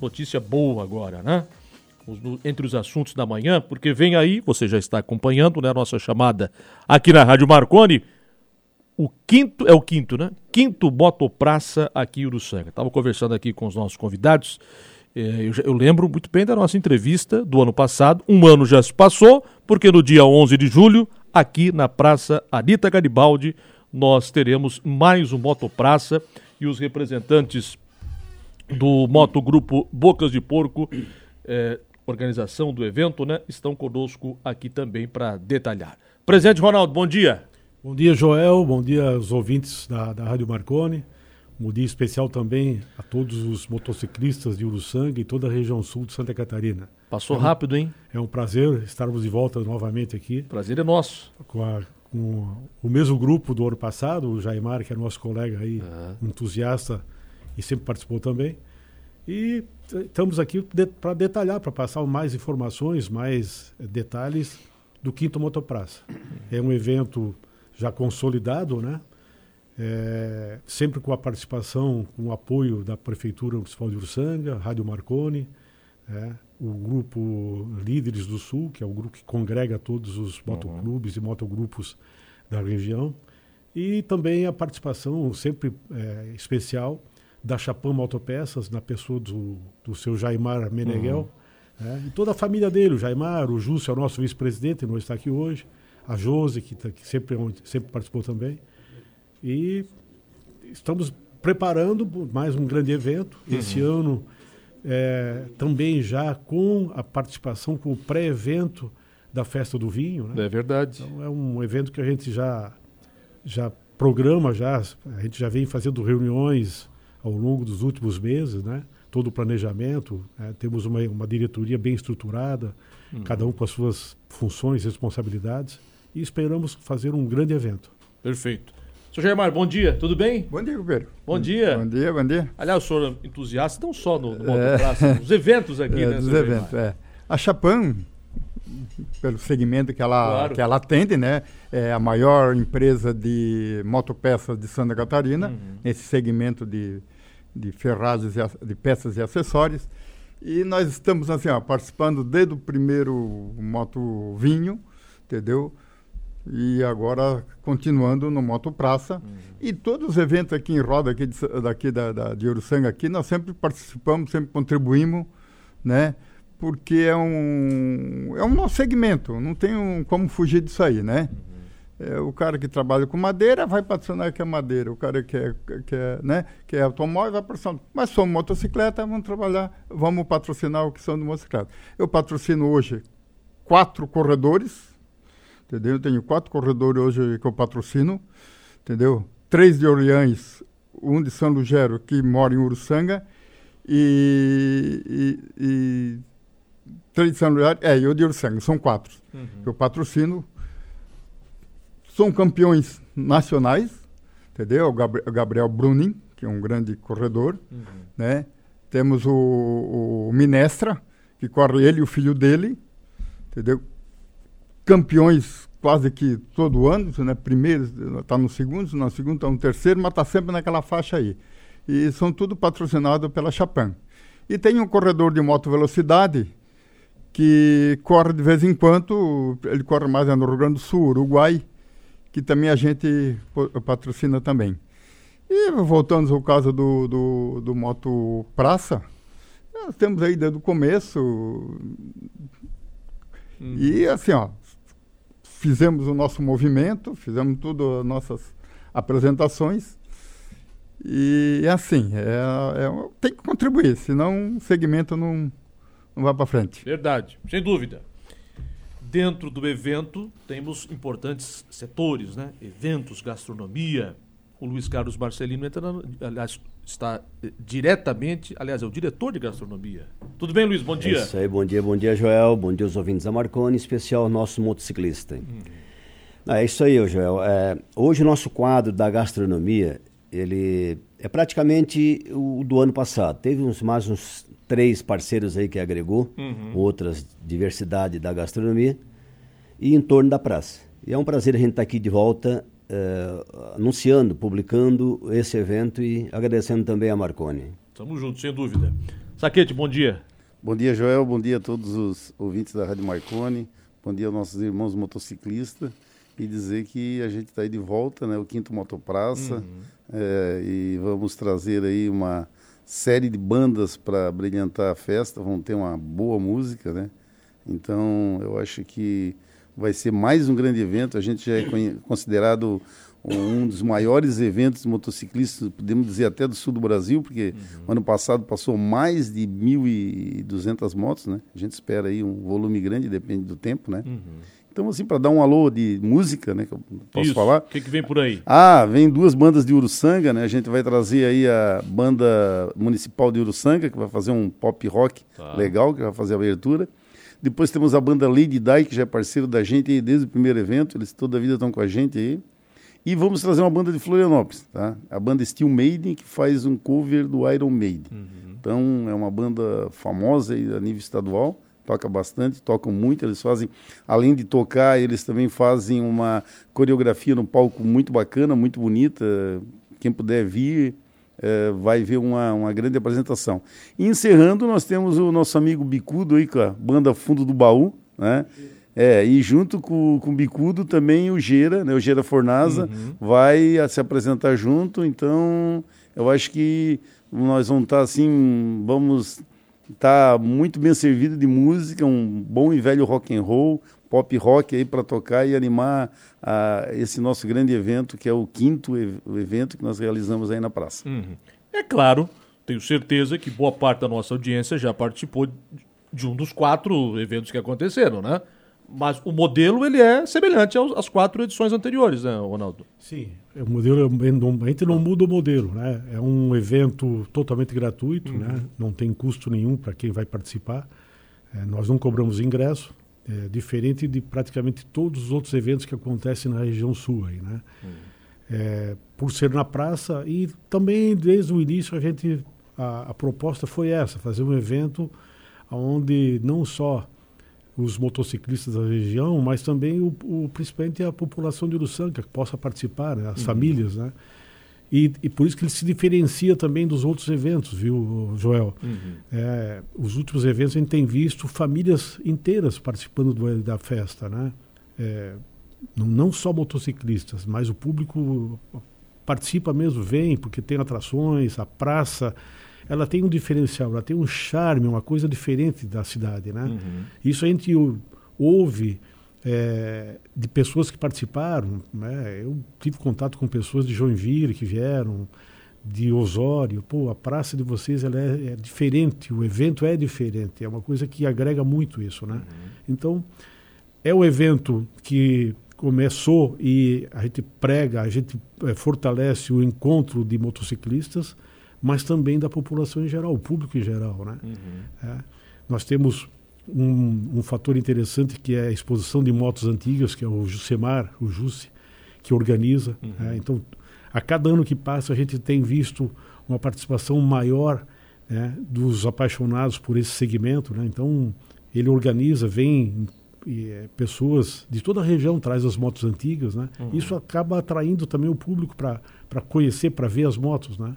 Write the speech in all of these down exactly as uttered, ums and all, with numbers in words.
notícia boa agora, né? Os, no, entre os assuntos da manhã, porque vem aí, você já está acompanhando, né, a nossa chamada aqui na Rádio Marconi, o quinto, é o quinto, né? Quinto Motopraça aqui em Uruçanga. Estava conversando aqui com os nossos convidados, eh, eu, eu lembro muito bem da nossa entrevista do ano passado, um ano já se passou, porque no dia onze de julho, aqui na Praça Anita Garibaldi, nós teremos mais um Motopraça e os representantes do Motogrupo Bocas de Porco, eh, organização do evento, né, estão conosco aqui também para detalhar. Presidente Ronaldo, bom dia. Bom dia, Joel, bom dia aos ouvintes da, da Rádio Marconi, um dia especial também a todos os motociclistas de Uruçanga e toda a região sul de Santa Catarina. Passou é um, rápido, hein? É um prazer estarmos de volta novamente aqui. Prazer é nosso. Com, a, com o mesmo grupo do ano passado, o Jaimar, que é nosso colega aí, uhum. entusiasta e sempre participou também. E estamos aqui de, para detalhar, para passar mais informações, mais eh, detalhes do Quinto Motopraça. É um evento já consolidado, né? É, sempre com a participação, com o apoio da Prefeitura Municipal de Uruçanga, Rádio Marconi, é, o grupo Líderes do Sul, que é o grupo que congrega todos os motoclubes uhum. e motogrupos da região, e também a participação sempre é, especial da Chapam Motopeças, na pessoa do, do seu Jaimar Meneghel, uhum. é, e toda a família dele, o Jaimar, o Júcio é o nosso vice-presidente, não está aqui hoje, a Josi, que, tá, que sempre, sempre participou também. E estamos preparando mais um grande evento. Uhum. Esse ano, é, também já com a participação, com o pré-evento da Festa do Vinho. Né? É verdade. Então, é um evento que a gente já, já programa, já, a gente já vem fazendo reuniões ao longo dos últimos meses, né? Todo o planejamento. É, temos uma, uma diretoria bem estruturada, uhum. cada um com as suas funções e responsabilidades. E esperamos fazer um grande evento. Perfeito. Senhor Jaimar, bom dia, tudo bem? Bom dia, Gilberto. Bom dia. Bom dia, bom dia. Aliás, o senhor é entusiasta não só no, no Motopraça, é, nos eventos aqui, é, né? Nos eventos, é. A Chapam, pelo segmento que ela, claro. que ela atende, né? É a maior empresa de motopeças de Santa Catarina, uhum. nesse segmento de, de ferragens, e, de peças e acessórios. E nós estamos, assim, ó, participando desde o primeiro Moto Vinho, entendeu? E agora continuando no Motopraça. Uhum. E todos os eventos aqui em roda, aqui de, daqui da, da, de Uruçanga, aqui, nós sempre participamos, sempre contribuímos, né? Porque é um, é um nosso segmento, não tem um, como fugir disso aí, né? Uhum. É, o cara que trabalha com madeira vai patrocinar que é madeira, o cara que é, que é, né, que é automóvel vai patrocinar. Mas somos motocicleta, vamos trabalhar, vamos patrocinar o que são de motocicleta. Eu patrocino hoje quatro corredores, entendeu? Eu tenho quatro corredores hoje que eu patrocino, entendeu? Três de Orleans, um de São Lugero, que mora em Uruçanga, e, e, e três de São Lugero, é, e o de Uruçanga, são quatro uhum. que eu patrocino. São campeões nacionais, entendeu? O Gabriel, Gabriel Brunin, que é um grande corredor, uhum. né? Temos o, o Minestra, que corre ele e o filho dele, entendeu? Campeões quase que todo ano, né? Primeiro está no segundo, no segundo está no terceiro, mas está sempre naquela faixa aí. E são tudo patrocinados pela Chapam. E tem um corredor de moto velocidade que corre de vez em quando, ele corre mais no Rio Grande do Sul, Uruguai, que também a gente patrocina também. E voltando ao caso do, do, do Moto Praça, nós temos aí desde o começo, hum. e assim, ó, fizemos o nosso movimento, fizemos tudo as nossas apresentações, e assim, é, é, tem que contribuir, senão o segmento não, não vai para frente. Verdade, sem dúvida. Dentro do evento temos importantes setores, né? Eventos, gastronomia. O Luiz Carlos Marcelino entra, aliás, está diretamente, aliás, é o diretor de gastronomia. Tudo bem, Luiz? Bom dia. É isso aí, bom dia, bom dia, Joel. Bom dia aos ouvintes da Marconi, em especial ao nosso motociclista. Hum. Não, é isso aí, Joel. É, hoje o nosso quadro da gastronomia, ele é praticamente o do ano passado. Teve uns, mais uns três parceiros aí que agregou, uhum. outras diversidade da gastronomia, e em torno da praça. E é um prazer a gente estar aqui de volta, uh, anunciando, publicando esse evento e agradecendo também a Marconi. Estamos juntos, sem dúvida. Saquete, bom dia. Bom dia, Joel. Bom dia a todos os ouvintes da Rádio Marconi. Bom dia aos nossos irmãos motociclistas. E dizer que a gente está aí de volta, né? O quinto Motopraça. Uhum. É, e vamos trazer aí uma série de bandas para brilhantar a festa. Vamos ter uma boa música, né? Então, eu acho que vai ser mais um grande evento. A gente já é considerado um dos maiores eventos motociclistas, podemos dizer até do sul do Brasil, porque uhum. ano passado passou mais de mil e duzentas motos, né? A gente espera aí um volume grande, depende do tempo, né? Uhum. Então, assim, para dar um alô de música, né, que eu posso Isso. falar. O que, que vem por aí? Ah, vem duas bandas de Uruçanga, né? A gente vai trazer aí a banda municipal de Uruçanga, que vai fazer um pop rock tá. legal, que vai fazer a abertura. Depois temos a banda Lady Di, que já é parceiro da gente aí desde o primeiro evento, eles toda a vida estão com a gente aí. E vamos trazer uma banda de Florianópolis, tá? A banda Steel Maiden, que faz um cover do Iron Maiden. Uhum. Então, é uma banda famosa aí a nível estadual, toca bastante, tocam muito, eles fazem, além de tocar, eles também fazem uma coreografia no palco muito bacana, muito bonita. Quem puder vir, é, vai ver uma, uma grande apresentação. E encerrando, nós temos o nosso amigo Bicudo aí, com a banda Fundo do Baú, né? É, e junto com, com o Bicudo também o Gera, né, o Gera Fornaza, uhum. vai a, se apresentar junto. Então, eu acho que nós vamos estar assim, vamos estar muito bem servido de música, um bom e velho rock and roll, pop rock aí para tocar e animar a, esse nosso grande evento, que é o quinto ev- evento que nós realizamos aí na praça. Uhum. É claro, tenho certeza que boa parte da nossa audiência já participou de um dos quatro eventos que aconteceram, né? Mas o modelo, ele é semelhante aos, às quatro edições anteriores, né, Ronaldo? Sim, o modelo, a gente não muda o modelo, né? É um evento totalmente gratuito, uhum. né? Não tem custo nenhum para quem vai participar. É, nós não cobramos ingresso, é, diferente de praticamente todos os outros eventos que acontecem na região sul aí, né? Uhum. É, por ser na praça, e também desde o início a gente, a, a proposta foi essa, fazer um evento onde não só os motociclistas da região, mas também o, o, principalmente a população de Uruçanga que possa participar, né? As uhum. famílias, né? E, e por isso que ele se diferencia também dos outros eventos, viu, Joel? Uhum. É, os últimos eventos a gente tem visto famílias inteiras participando do, da festa, né? É, não, não só motociclistas, mas o público participa mesmo, vem, porque tem atrações, a praça ela tem um diferencial, ela tem um charme, uma coisa diferente da cidade, né? Uhum. Isso a gente ouve é, de pessoas que participaram, né? Eu tive contato com pessoas de Joinville que vieram, de Osório. Pô, a praça de vocês ela é, é diferente, o evento é diferente, é uma coisa que agrega muito isso, né? Uhum. Então, é um evento que começou e a gente prega, a gente é, fortalece o encontro de motociclistas, mas também da população em geral, o público em geral, né? Uhum. É, nós temos um, um fator interessante que é a exposição de motos antigas, que é o Jusemar, o Jusce, que organiza. Uhum. É, então, a cada ano que passa, a gente tem visto uma participação maior, né, dos apaixonados por esse segmento, né? Então, ele organiza, vem e, é, pessoas de toda a região, traz as motos antigas, né? Uhum. Isso acaba atraindo também o público para conhecer, para ver as motos, né?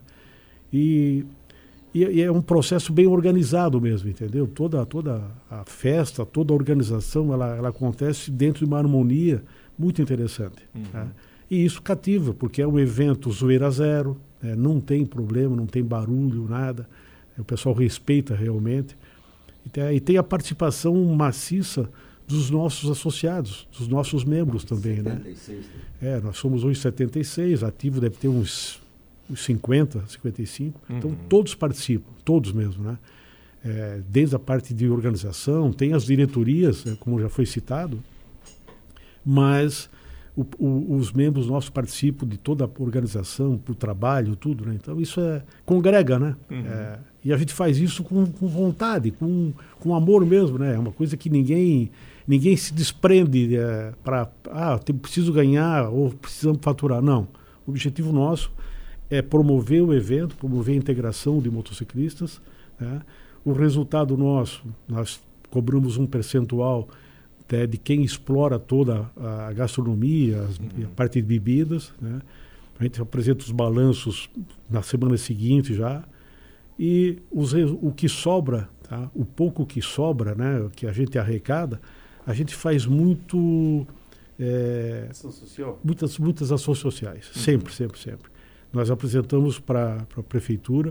E, e, e é um processo bem organizado mesmo, entendeu? Toda, toda a festa, toda a organização, ela, ela acontece dentro de uma harmonia muito interessante. Uhum. Né? E isso cativa, porque é um evento zoeira zero, né? Não tem problema, não tem barulho, nada. O pessoal respeita realmente. E tem, e tem a participação maciça dos nossos associados, dos nossos membros também, setenta e seis, né? É, nós somos hoje setenta e seis, ativo deve ter uns... uns cinquenta, cinquenta e cinco, uhum. Então todos participam, todos mesmo, né? É, desde a parte de organização, tem as diretorias, como já foi citado, mas o, o, os membros nossos participam de toda a organização, o trabalho, tudo, né? Então isso é, congrega, né? Uhum. É, e a gente faz isso com, com vontade, com, com amor mesmo, né? É uma coisa que ninguém, ninguém se desprende é, para, ah, tem, preciso ganhar ou precisamos faturar, não. O objetivo nosso é promover o evento, promover a integração de motociclistas, né? O resultado nosso, nós cobramos um percentual, né, de quem explora toda a gastronomia, as, uhum. a parte de bebidas, né? A gente apresenta os balanços na semana seguinte já, e os, o que sobra, tá? O pouco que sobra, né, que a gente arrecada, a gente faz muito... É, ação social? Muitas, muitas ações sociais, uhum. sempre, sempre, sempre. Nós apresentamos para a prefeitura,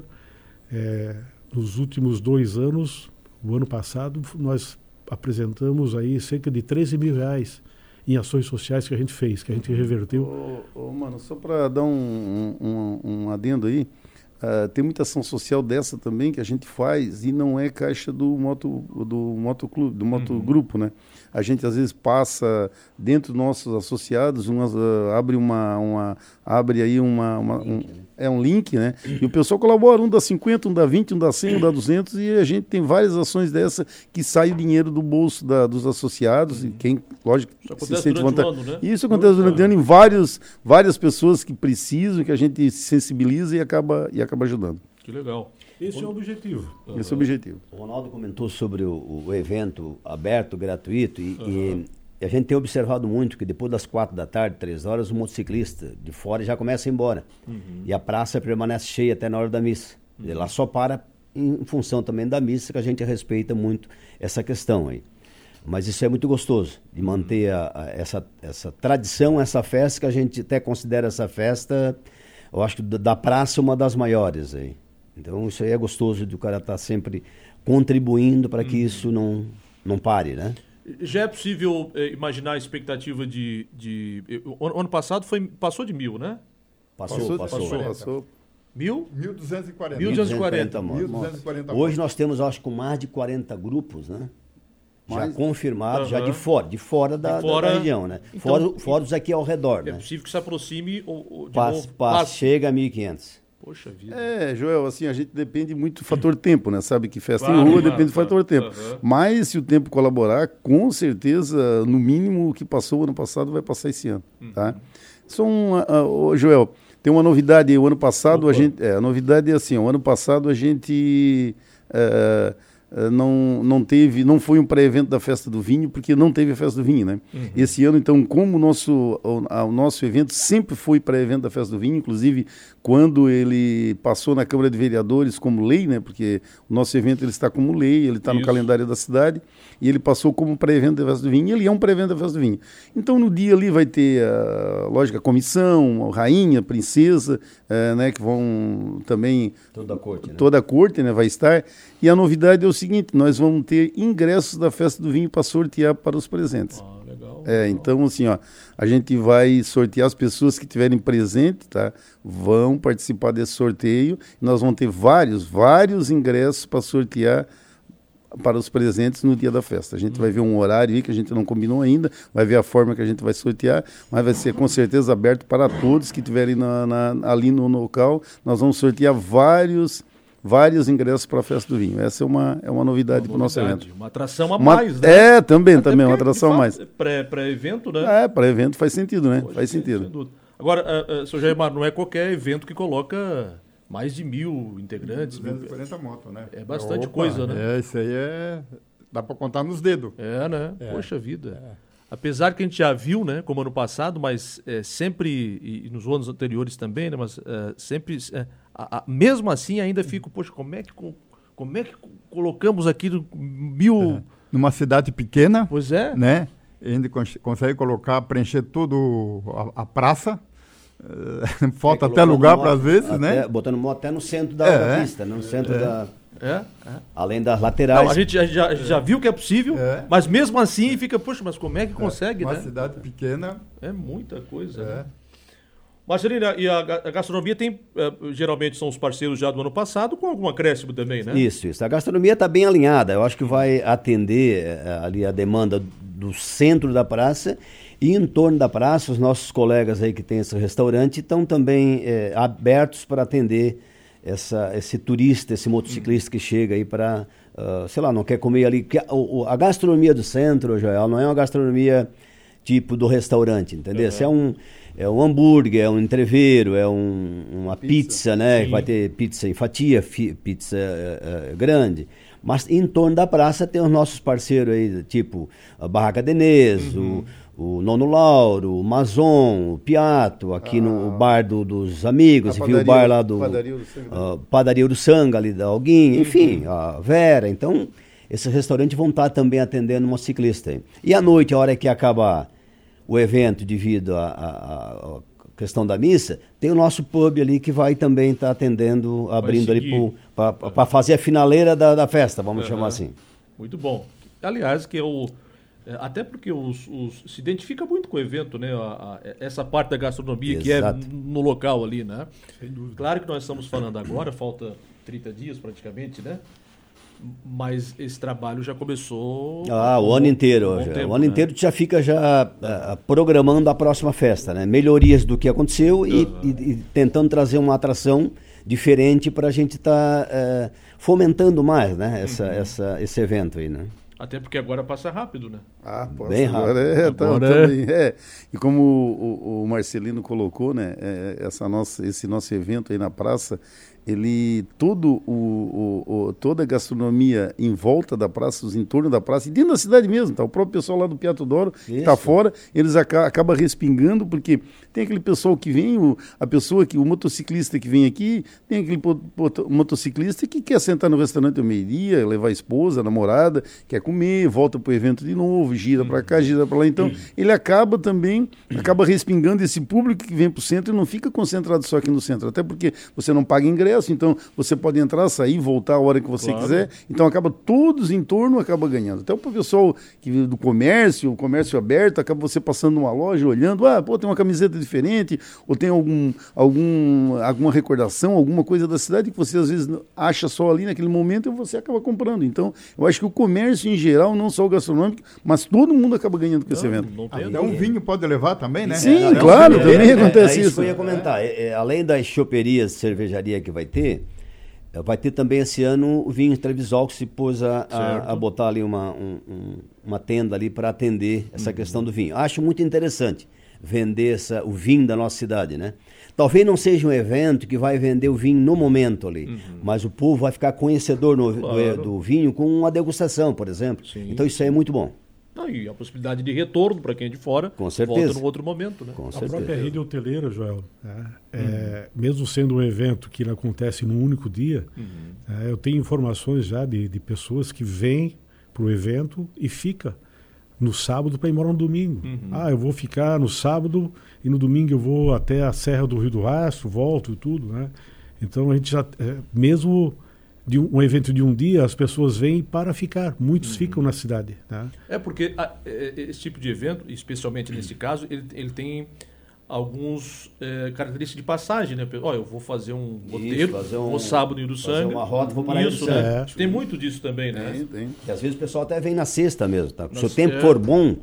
é, nos últimos dois anos, o ano passado, nós apresentamos aí cerca de treze mil reais em ações sociais que a gente fez, que a gente reverteu. Ô, ô, mano, só para dar um, um, um adendo aí, uh, tem muita ação social dessa também que a gente faz e não é caixa do moto do motoclube, do motogrupo, uhum. né? A gente às vezes passa dentro dos nossos associados, uma, uh, abre uma, uma abre aí uma, uma um, é um link, né? E o pessoal colabora, um dá cinquenta, um dá vinte, um dá cem, um dá duzentos, e a gente tem várias ações dessa que sai o dinheiro do bolso da, dos associados, uhum. e quem, lógico, se sente vontade. Ano, né? Isso acontece durante o ano em vários, várias pessoas que precisam, que a gente sensibiliza e acaba, e acaba ajudando. Que legal. Esse é o objetivo. Uhum. Esse é o objetivo. O Ronaldo comentou sobre o, o evento aberto, gratuito, e, uhum. e a gente tem observado muito que depois das quatro da tarde, três horas, o motociclista de fora já começa a ir embora. Uhum. E a praça permanece cheia até na hora da missa. Uhum. Ela só para em função também da missa, que a gente respeita muito essa questão aí. Mas isso é muito gostoso, de manter a, a, essa, essa tradição, essa festa, que a gente até considera essa festa, eu acho que da, da praça, uma das maiores aí. Então isso aí é gostoso de o cara estar sempre contribuindo para que hum. isso não, não pare, né? Já é possível eh, imaginar a expectativa de... de o ano passado foi, passou de mil, né? Passou, passou. passou. passou. Mil? mil duzentos e quarenta. mil duzentos e quarenta. mil duzentos e quarenta. Hoje nós temos, acho que, mais de quarenta grupos, né? Já Mais... confirmados, uhum. já de fora, de fora da, de fora... da região, né? Então, fora, fora os aqui ao redor, é né? É possível que se aproxime ou, ou de Pass, novo, pass, passe. Chega a mil e quinhentos. Poxa vida. É, Joel, assim, a gente depende muito do fator tempo, né? Sabe que festa Claro, em rua claro, depende claro. do fator tempo. Uhum. Mas se o tempo colaborar, com certeza, no mínimo, o que passou o ano passado vai passar esse ano, uhum. tá? Só um, uh, uh, Joel, tem uma novidade aí. O ano passado, Opa. a gente... É, a novidade é assim, o ano passado a gente... Uh, Uh, não, não teve, não foi um pré-evento da Festa do Vinho, porque não teve a Festa do Vinho, né? Uhum. Esse ano, então, como o nosso, o, a, o nosso evento sempre foi pré-evento da Festa do Vinho, inclusive quando ele passou na Câmara de Vereadores como lei, né? Porque o nosso evento ele está como lei, ele está no calendário da cidade, e ele passou como pré-evento da Festa do Vinho, e ele é um pré-evento da Festa do Vinho. Então, no dia ali vai ter, a, lógico, a comissão, a rainha, a princesa, uh, né? Que vão também... Toda a corte, né? Toda a corte, né? Vai estar. E a novidade é o seguinte, nós vamos ter ingressos da Festa do Vinho para sortear para os presentes. Ah, legal, é, legal. Então, assim, ó, a gente vai sortear as pessoas que tiverem presente, tá? Vão participar desse sorteio. Nós vamos ter vários, vários ingressos para sortear para os presentes no dia da festa. A gente hum. vai ver um horário aí que a gente não combinou ainda, vai ver a forma que a gente vai sortear, mas vai ser com certeza aberto para todos que estiverem na, na, ali no local. Nós vamos sortear vários... vários ingressos para a Festa do Vinho. Essa é uma, é uma novidade para o nosso evento. Uma atração a uma, mais, né? É, também, Até também, uma atração a mais. Pré, pré-evento, né? É, pré-evento faz sentido, né? Pode faz ser, sentido. Agora, uh, uh, senhor Jair, não é qualquer evento que coloca mais de mil integrantes. duzentos e quarenta motos, né? É bastante Opa, coisa, né? É, isso aí é... dá para contar nos dedos. É, né? É. Poxa vida. É. Apesar que a gente já viu, né, como ano passado, mas é, sempre, e, e nos anos anteriores também, né, mas é, sempre, é, a, a, mesmo assim ainda fico, poxa, como é que, como é que colocamos aqui mil... É. Numa cidade pequena, pois é, né, a gente cons consegue colocar, preencher tudo a, a praça, uh, falta é, até lugar para às vezes, até, né? Botando moto até no centro da, é, da pista, no centro é. da... É, é. Além das laterais. Não, a gente já, já, já viu que é possível, é. mas mesmo assim fica, poxa, mas como é que consegue, é. Uma né? cidade pequena. É muita coisa, é. né? Marcelina, e a, a gastronomia tem, uh, geralmente são os parceiros já do ano passado, com algum acréscimo também, né? Isso, isso. A gastronomia está bem alinhada. Eu acho que vai atender uh, ali a demanda do centro da praça e em torno da praça. Os nossos colegas aí que têm esse restaurante estão também uh, abertos para atender essa, esse turista, esse motociclista que chega aí para, uh, sei lá, não quer comer ali. Porque a, a gastronomia do centro, Joel, não é uma gastronomia tipo do restaurante, entendeu? Uhum. É um, é um hambúrguer, é um entreveiro, é um, uma pizza, pizza né? Sim. Vai ter pizza em fatia, fi, pizza uh, uh, grande. Mas em torno da praça tem os nossos parceiros aí, tipo a Barraca Denês, Uhum. o, o Nono Lauro, o Mazon, o Piato, aqui Ah. no bar do- dos amigos, A enfim, o padaria- bar lá do... Padaria do Sangue. ah, Padaria do Sanga, ali da Alguinho, enfim, Uhum. a Vera. Então, esses restaurantes vão estar também atendendo motociclista aí. E à noite, a hora que acabar o evento devido à- à à questão da missa, tem o nosso pub ali que vai também estar atendendo, abrindo ali seguir. para fazer a finaleira da, da festa, vamos Aham. chamar assim. Muito bom. Aliás, que é o. é, Até porque os, os- se identifica muito com o evento, né? A- a- essa parte da gastronomia que é Exato. no local ali, né? Sem dúvida. Claro que nós estamos falando agora, falta trinta dias praticamente, né? Mas esse trabalho já começou. Ah, o há um ano bom- inteiro. um bom já. tempo, o ano né? inteiro tu já fica já ah, programando a próxima festa, né? Melhorias do que aconteceu e, e- e tentando trazer uma atração diferente para a gente estar fomentando mais, né? Essa, Uhum. essa, esse evento aí, né? Até porque agora passa rápido, né? Ah, posso, Bem agora rápido. é, tá, Agora é. também, é. E como o, o- o Marcelino colocou, né, é, essa nossa, esse nosso evento aí na praça, ele todo o, o- o- toda a gastronomia em volta da praça, os entornos da praça, e dentro da cidade mesmo, tá? O próprio pessoal lá do Piato d'Oro, que está Isso. fora, eles aca acabam respingando, porque tem aquele pessoal que vem, o, a pessoa que, o motociclista que vem aqui, tem aquele po- po- motociclista que quer sentar no restaurante ao meio-dia, levar a esposa, a namorada, quer comer, volta para o evento de novo, gira para cá, gira para lá. Então, ele acaba também, acaba respingando esse público que vem para o centro e não fica concentrado só aqui no centro, até porque você não paga ingresso, então você pode entrar, sair, voltar a hora que você Claro. quiser. Então, acaba todos em torno, acaba ganhando. Até o pessoal que vive do comércio, o comércio aberto, acaba você passando numa loja, olhando, ah, pô, tem uma camiseta diferente, ou tem algum, algum, alguma recordação, alguma coisa da cidade que você às vezes acha só ali naquele momento e você acaba comprando. Então, eu acho que o comércio em geral, não só o gastronômico, mas todo mundo acaba ganhando com esse evento. Não tem Até um vinho pode levar também, né? Sim, Até um claro, vinho. também é, acontece é isso. isso que eu ia comentar. É, é, além das choperias, cervejaria que vai ter, é, vai ter também esse ano o vinho Trevisol, que se pôs a, Certo. a, a botar ali uma, um- um- uma tenda ali para atender essa questão do vinho. Acho muito interessante vender essa, o vinho da nossa cidade, né? Talvez não seja um evento que vai vender o vinho no momento ali, mas o povo vai ficar conhecedor no- do- Claro. do, vinho com uma degustação, por exemplo. Sim. Então isso aí é muito bom. Não, e a possibilidade de retorno para quem é de fora. Com certeza. Volta num outro momento, né? Com A certeza. própria rede hoteleira, Joel, né, é, mesmo sendo um evento que ele acontece num único dia, é, eu tenho informações já de, de pessoas que vêm para o evento e fica no sábado para ir embora no domingo. Ah, eu vou ficar no sábado e no domingo eu vou até a Serra do Rio do Rastro, volto e tudo, né? Então a gente já, é, mesmo de um, um evento de um dia, as pessoas vêm para ficar, muitos ficam na cidade, né? É porque a- é, é, esse tipo de evento, especialmente nesse caso, ele, ele tem alguns é, características de passagem, né? Ó, eu vou fazer um roteiro, fazer um- vou sábado em Uruçanga. fazer uma rota, vou parar em Isso, Uruçanga. né? É. Tem muito disso também, né? Tem, tem. E às vezes o pessoal até vem na sexta mesmo, tá? Se o Nossa, tempo é. for bom,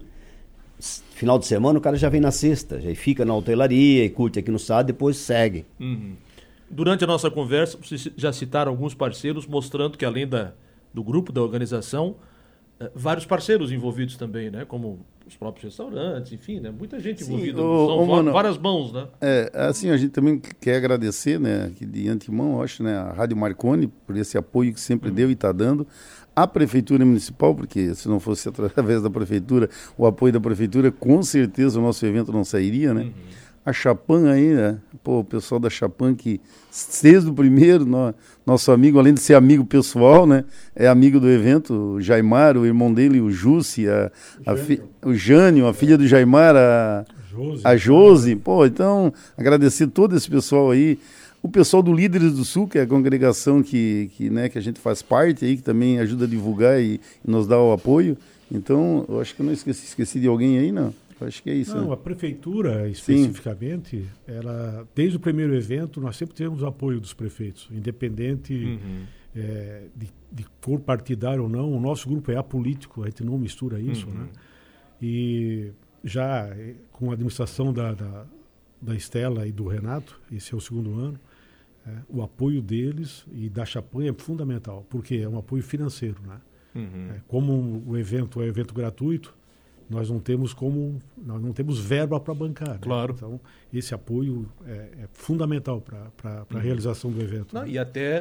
s- final de semana o cara já vem na sexta, já fica na hotelaria e curte aqui no sábado, depois segue. Uhum. Durante a nossa conversa, vocês já citaram alguns parceiros, mostrando que além da, do grupo, da organização, eh, vários parceiros envolvidos também, né? Como os próprios restaurantes, enfim, né? Muita gente Sim, envolvida. ô, São ô, va- mano, várias mãos, né? É, assim, a gente também quer agradecer, né, que de antemão, eu acho, né, a Rádio Marconi por esse apoio que sempre deu e está dando, a Prefeitura Municipal, porque se não fosse através da Prefeitura, o apoio da Prefeitura, com certeza o nosso evento não sairia, né? A Chapan aí, né? Pô, o pessoal da Chapan que, desde o primeiro, nó- nosso amigo, além de ser amigo pessoal, né? É amigo do evento, o Jaimar, o irmão dele, o Jussi, a, a fi- o Jânio, a filha do Jaimar, a, Josi. a Josi. Pô, então, agradecer todo esse pessoal aí. O pessoal do Líderes do Sul, que é a congregação que, que, né, que a gente faz parte aí, que também ajuda a divulgar e, e nos dá o apoio. Então, eu acho que eu não esqueci, esqueci de alguém aí, não. Eu acho que é isso. Não, né? a prefeitura, especificamente, ela, desde o primeiro evento, nós sempre tivemos o apoio dos prefeitos, independente eh, de, de cor partidária ou não. O nosso grupo é apolítico, a gente não mistura isso, né? E já eh, com a administração da, da, da Estela e do Renato, esse é o segundo ano, eh, o apoio deles e da Chapan é fundamental, porque é um apoio financeiro, né? É, como o evento é um evento gratuito, nós não temos como nós não temos verba para bancar, né? Claro. Então esse apoio é, é fundamental para a realização do evento, Não, né? e até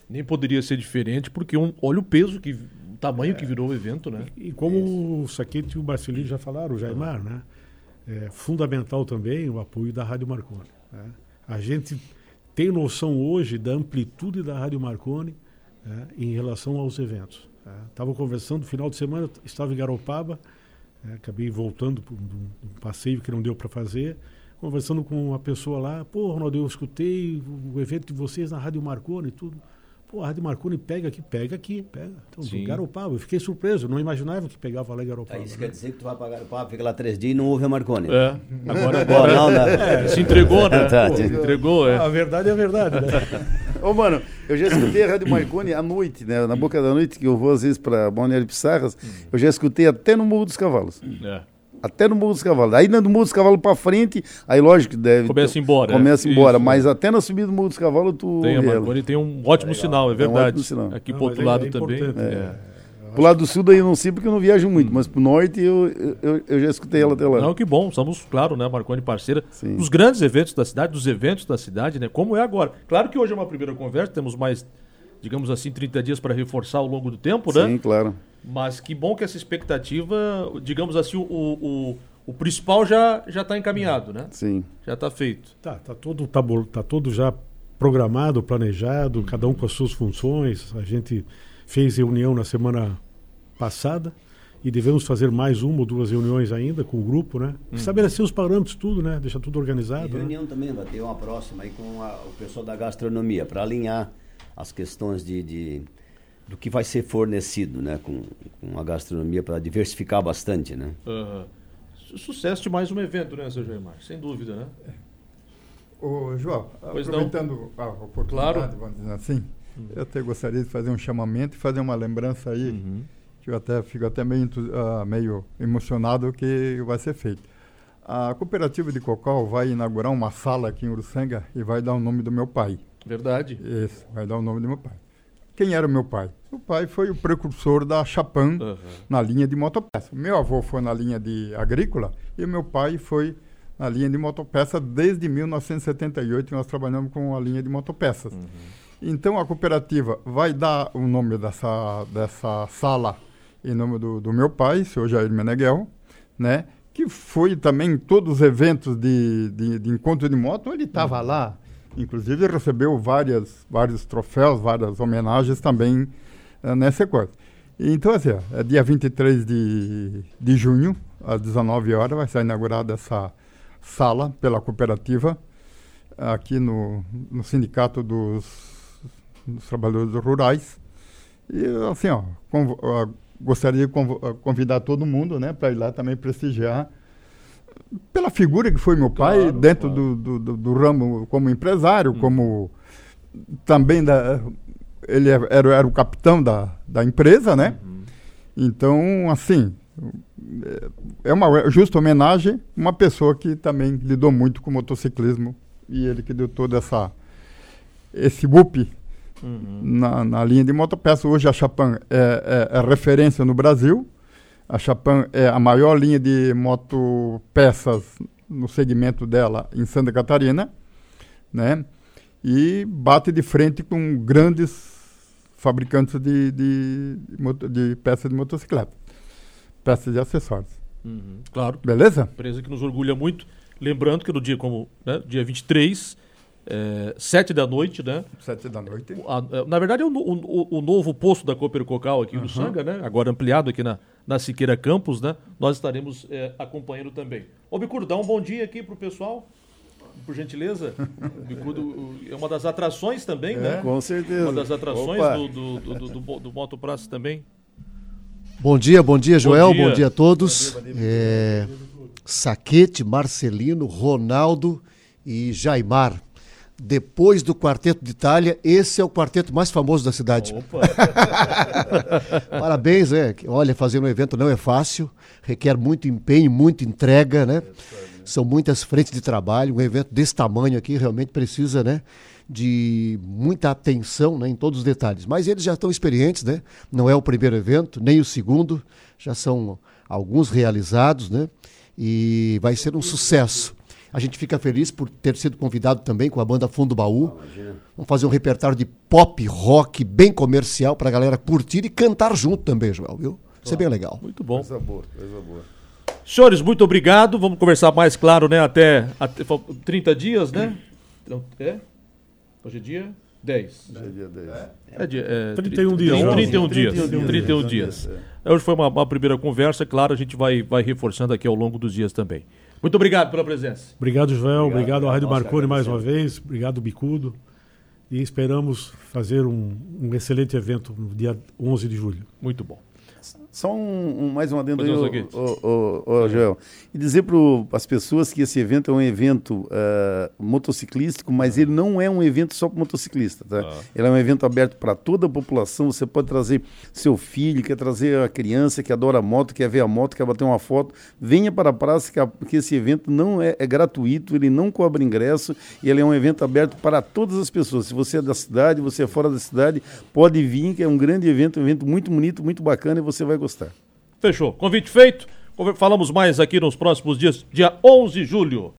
Nem poderia ser diferente, porque um, olha o peso, que, o tamanho é, que virou o evento, né? E, e como Isso. o Saquete e o Marcelino já falaram, o Jaimar, né? É fundamental também o apoio da Rádio Marconi. Né? A gente tem noção hoje da amplitude da Rádio Marconi, né, em relação aos eventos. Estava né? conversando no final de semana, estava em Garopaba, né, acabei voltando por um, um passeio que não deu para fazer, conversando com uma pessoa lá, pô, Ronaldo, eu escutei o evento de vocês na Rádio Marconi e tudo. Pô, a Rádio Marconi pega aqui, pega aqui, pega. Então, Garopaba, eu fiquei surpreso, não imaginava que pegava lá em Garopaba. Isso né? quer dizer que tu vai para Garopaba, fica lá três dias e não ouve a Marconi. É, agora, agora não, né? É, se entregou, né? Pô, entregou, é. A verdade é a verdade, né? Ô, mano, eu já escutei a Rádio Marconi à noite, né? Na boca da noite, que eu vou às vezes para Balneário Pissarras, eu já escutei até no Morro dos Cavalos. É. Até no Morro dos Cavalos. Aí no Morro dos Cavalos para frente, aí lógico que deve... Começa embora. Começa é. embora, Isso, mas é. até na subida do Morro dos Cavalos tu... Tem a Marconi, tem um ótimo é sinal, é verdade. É um ótimo sinal. Aqui não, pro outro é, lado é também. É. Pro lado do sul daí eu não sei porque eu não viajo muito, hum. mas pro norte eu, eu, eu já escutei ela até lá. Não, que bom, somos, claro, né, Marconi parceira Sim. dos grandes eventos da cidade, dos eventos da cidade, né, como é agora. Claro que hoje é uma primeira conversa, temos mais, digamos assim, trinta dias para reforçar ao longo do tempo, né? Sim, claro. Mas que bom que essa expectativa, digamos assim, o, o, o principal já já está encaminhado, né? Sim. Já está feito. Tá, tá todo, tá, tá todo já programado, planejado, hum. cada um com as suas funções. A gente fez reunião na semana passada e devemos fazer mais uma ou duas reuniões ainda com o grupo, né? Hum. Estabelecer os parâmetros, tudo, né? Deixar tudo organizado. E reunião né? também, vai ter uma próxima aí com a, o pessoal da gastronomia, para alinhar as questões de, de, do que vai ser fornecido, né? Com, com a gastronomia, para diversificar bastante, né? Uhum. Sucesso de mais um evento, né, seu Jaimar? Sem dúvida, né? Ô, João, pois aproveitando não. a oportunidade, claro. Vamos dizer assim, uhum. eu até gostaria de fazer um chamamento e fazer uma lembrança aí, uhum. que eu até fico até meio, uh, meio emocionado que vai ser feito. A cooperativa de Cocal vai inaugurar uma sala aqui em Uruçanga e vai dar o nome do meu pai. Verdade. Isso, vai dar o nome do meu pai. Quem era o meu pai? O pai foi o precursor da Chapan uhum. na linha de motopeça. Meu avô foi na linha de agrícola e o meu pai foi na linha de motopeça desde mil novecentos e setenta e oito, nós trabalhamos com a linha de motopeças. Uhum. Então a cooperativa vai dar o nome dessa, dessa sala em nome do, do meu pai, senhor Jair Meneghel, né? Que foi também em todos os eventos de, de, de encontro de moto, ele estava uhum. lá. Inclusive recebeu várias, vários troféus, várias homenagens também uh, nessa coisa. Então, assim, é dia vinte e três de, de junho, às dezenove horas, vai ser inaugurada essa sala pela cooperativa aqui no, no Sindicato dos, dos Trabalhadores Rurais. E, assim, ó, conv, uh, gostaria de conv, uh, convidar todo mundo, né, para ir lá também prestigiar pela figura que foi meu pai, claro, dentro claro. Do, do, do ramo como empresário, hum. como também da, ele era, era o capitão da, da empresa, né? Uhum. Então, assim, é uma justa homenagem, uma pessoa que também lidou muito com o motociclismo e ele que deu todo essa, esse up uhum. na, na linha de motopeça. Hoje a Chapan é, é, é referência no Brasil. A Chapan é a maior linha de motopeças no segmento dela em Santa Catarina, né? E bate de frente com grandes fabricantes de, de, de, de peças de motocicleta, peças de acessórios. Uhum, claro. Beleza? Empresa que nos orgulha muito. Lembrando que no dia como, né, dia vinte e três, é, sete da noite, né? Sete da noite. A, a, na verdade é o, o, o novo posto da Cooper Cocal aqui uhum. no Sanga, né? Agora ampliado aqui na, na Siqueira Campos, né? Nós estaremos é, acompanhando também. Ô Bicudo, dá um bom dia aqui pro pessoal, por gentileza. O Bicudo é uma das atrações também, é, né? Com certeza. Uma das atrações do, do, do, do, do, do Moto Praça também. Bom dia, bom dia, Joel, bom dia, bom dia a todos. Bom dia, bom dia. É, Saquete, Marcelino, Ronaldo e Jaimar. Depois do Quarteto de Itália, esse é o quarteto mais famoso da cidade. Opa. Parabéns, né? Olha, fazer um evento não é fácil, requer muito empenho, muita entrega, né? São muitas frentes de trabalho, um evento desse tamanho aqui realmente precisa, né, de muita atenção, né, em todos os detalhes. Mas eles já estão experientes, né? Não é o primeiro evento, nem o segundo, já são alguns realizados, né? E vai ser um sucesso. A gente fica feliz por ter sido convidado também com a banda Fundo do Baú. Vamos fazer um repertório de pop, rock, bem comercial para a galera curtir e cantar junto também, Joel, viu? Isso é bem legal. Muito bom. Coisa boa, coisa boa. Senhores, muito obrigado. Vamos conversar mais, claro, né? Até, até trinta dias, né? É? Hoje é dia dez. Hoje é dia dez. É dia, é, trinta e um dias. trinta e um dias. trinta e um trinta e um dias. dias. Hoje foi uma, uma primeira conversa, claro, a gente vai, vai reforçando aqui ao longo dos dias também. Muito obrigado pela presença. Obrigado, Joel. Obrigado, obrigado à Rádio Nossa, Marconi mais uma vez. Obrigado, Bicudo. E esperamos fazer um, um excelente evento no dia onze de julho. Muito bom. Só um, um, mais um adendo aí, Pois não, ô, ô, ô, ô, Joel. E dizer para as pessoas que esse evento é um evento uh, motociclístico, mas ele não é um evento só para motociclista, tá? Ah. Ele é um evento aberto para toda a população. Você pode trazer seu filho, quer trazer a criança que adora moto, quer ver a moto, quer bater uma foto. Venha para a praça, que, a, que esse evento não é, é gratuito, ele não cobra ingresso, e ele é um evento aberto para todas as pessoas. Se você é da cidade, você é fora da cidade, pode vir, que é um grande evento, um evento muito bonito, muito bacana, e você vai gostar. Fechou. Convite feito. Falamos mais aqui nos próximos dias, dia onze de julho.